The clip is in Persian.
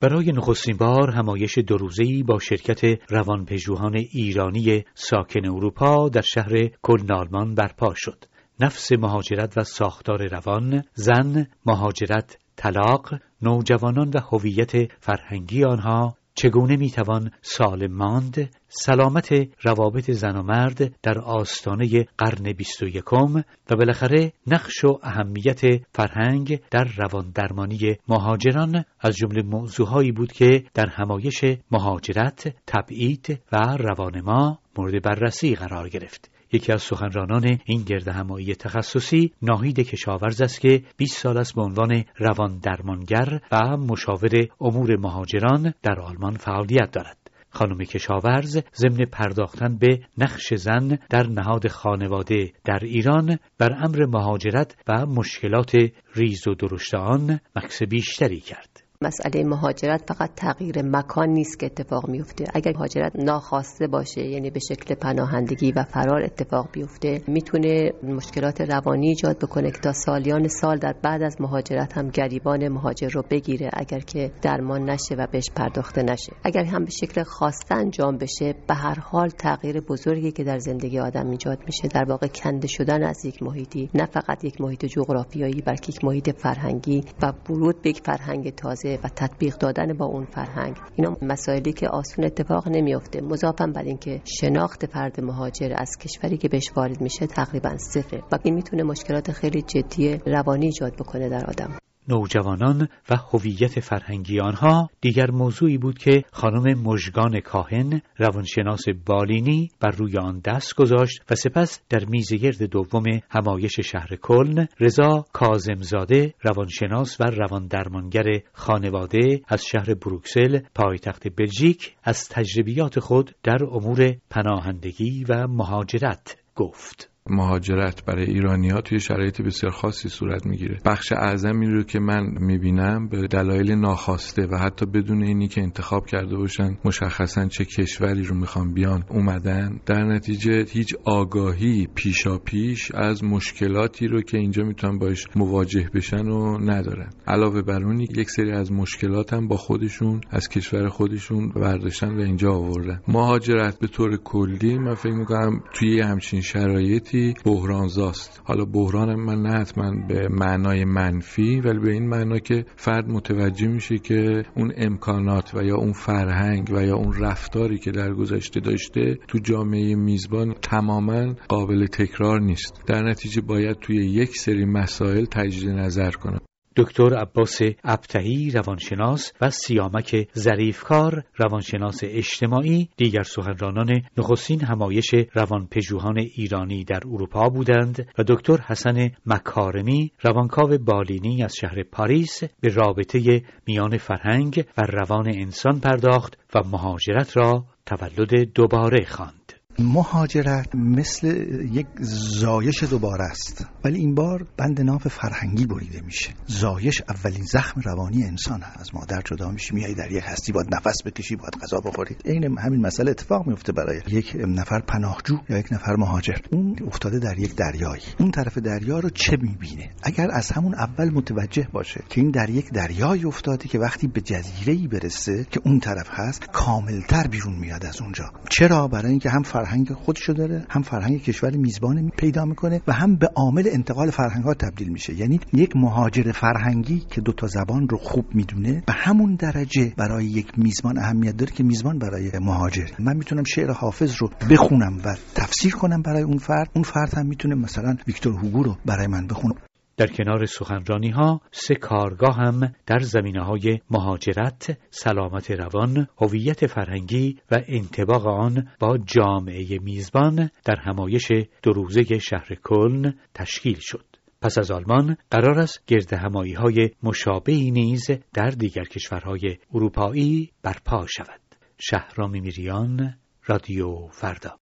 برای نخستین بار همایش 2 روزه‌ای با شرکت روانپژوهان ایرانی ساکن اروپا در شهر کلن آلمان برپا شد. نفس مهاجرت و ساختار روان، زن، مهاجرت، طلاق، نوجوانان و هویت فرهنگی آنها، چگونه میتوان سالم ماند، سلامت روابط زن و مرد در آستانه قرن 21 و بالاخره نقش و اهمیت فرهنگ در روان درمانی مهاجران از جمله موضوعهایی بود که در همایش مهاجرت، تبعید و روان ما مورد بررسی قرار گرفت. یکی از سخنرانان این گردهمایی تخصصی ناهید کشاورز است که 20 سال است به عنوان روان درمانگر و مشاور امور مهاجران در آلمان فعالیت دارد. خانم کشاورز ضمن پرداختن به نقش زن در نهاد خانواده در ایران بر امر مهاجرت و مشکلات ریز و درشت آن مکث بیشتری کرد. مسئله مهاجرت فقط تغییر مکان نیست که اتفاق میفته. اگر مهاجرت ناخواسته باشه، یعنی به شکل پناهندگی و فرار اتفاق بیفته، میتونه مشکلات روانی ایجاد بکنه که تا سالیان سال در بعد از مهاجرت هم گریبان مهاجر رو بگیره اگر که درمان نشه و بهش پرداخته نشه. اگر هم به شکل خواسته انجام بشه، به هر حال تغییر بزرگی که در زندگی آدم ایجاد میشه، در واقع کنده شدن از یک محیطی، نه فقط یک محیط جغرافیایی بلکه یک محیط فرهنگی و ورود به یک فرهنگ تازه و تطبیق دادن با اون فرهنگ. اینا مسائلی که آسون اتفاق نمیفته. مضافاً بر این که شناخت فرد مهاجر از کشوری که بهش وارد میشه تقریبا صفره و این میتونه مشکلات خیلی جدی روانی ایجاد بکنه در آدم. نوجوانان و هویت فرهنگی آنها دیگر موضوعی بود که خانم مژگان کاهن، روانشناس بالینی، بر روی آن دست گذاشت و سپس در میزگرد دوم همایش شهر کلن، رضا کاظمزاده، روانشناس و رواندرمانگر خانواده از شهر بروکسل، پایتخت بلژیک، از تجربیات خود در امور پناهندگی و مهاجرت گفت. مهاجرت برای ایرانی‌ها توی شرایط بسیار خاصی صورت میگیره. بخش اعظمی رو که من میبینم به دلایل ناخواسته و حتی بدون اینی که انتخاب کرده باشن مشخصاً چه کشوری رو میخوان بیان اومدن، در نتیجه هیچ آگاهی پیشاپیش از مشکلاتی رو که اینجا میتونن باش مواجه بشن و ندارن. علاوه بر اون یک سری از مشکلات هم با خودشون از کشور خودشون برداشتن و اینجا آوردن. مهاجرت به طور کلی من فکر میکنم توی همچین شرایطی بحرانزاست. حالا بحران من نه حتما به معنای منفی، ولی به این معنا که فرد متوجه میشه که اون امکانات و یا اون فرهنگ و یا اون رفتاری که در گذشته داشته تو جامعه میزبان تماما قابل تکرار نیست. در نتیجه باید توی یک سری مسائل تجدید نظر کنه. دکتر عباس ابتهی، روانشناس، و سیامک ظریفکار، روانشناس اجتماعی، دیگر سخنرانان نخستین همایش روانپژوهان ایرانی در اروپا بودند و دکتر حسن مکارمی، روانکاو بالینی از شهر پاریس، به رابطه میان فرهنگ و روان انسان پرداخت و مهاجرت را تولد دوباره خواند. مهاجرت مثل یک زایش دوباره است، ولی این بار بند ناف فرهنگی بریده میشه. زایش اولین زخم روانی انسان هست. از مادر جدا میشی، میای در یک هستی، باید نفس بکشی، باید غذا بخوری. این همین مسئله اتفاق میفته برای یک نفر پناهجو یا یک نفر مهاجر. اون افتاده در یک دریایی، اون طرف دریا رو چه میبینه؟ اگر از همون اول متوجه باشه که این در یک دریایی افتاده که وقتی به جزیره‌ای برسه که اون طرف هست، کاملتر بیرون میاد از اونجا. چرا؟ برای اینکه هم فرهنگ خودشو داره، هم فرهنگ کشور میزبان پیدا میکنه و هم به عامل انتقال فرهنگ‌ها تبدیل میشه. یعنی یک مهاجر فرهنگی که 2 زبان رو خوب میدونه به همون درجه برای یک میزبان اهمیت داره که میزبان برای مهاجر. من میتونم شعر حافظ رو بخونم و تفسیر کنم برای اون فرد هم میتونه مثلا ویکتور هوگو رو برای من بخونه. در کنار سخنرانی‌ها 3 کارگاه هم در زمینه‌های مهاجرت، سلامت روان، هویت فرهنگی و انطباق آن با جامعه میزبان در همایش 2 روزه شهر کلن تشکیل شد. پس از آلمان قرار است گردهمایی‌های مشابهی نیز در دیگر کشورهای اروپایی برپا شود. شهرام میریان، رادیو فردا.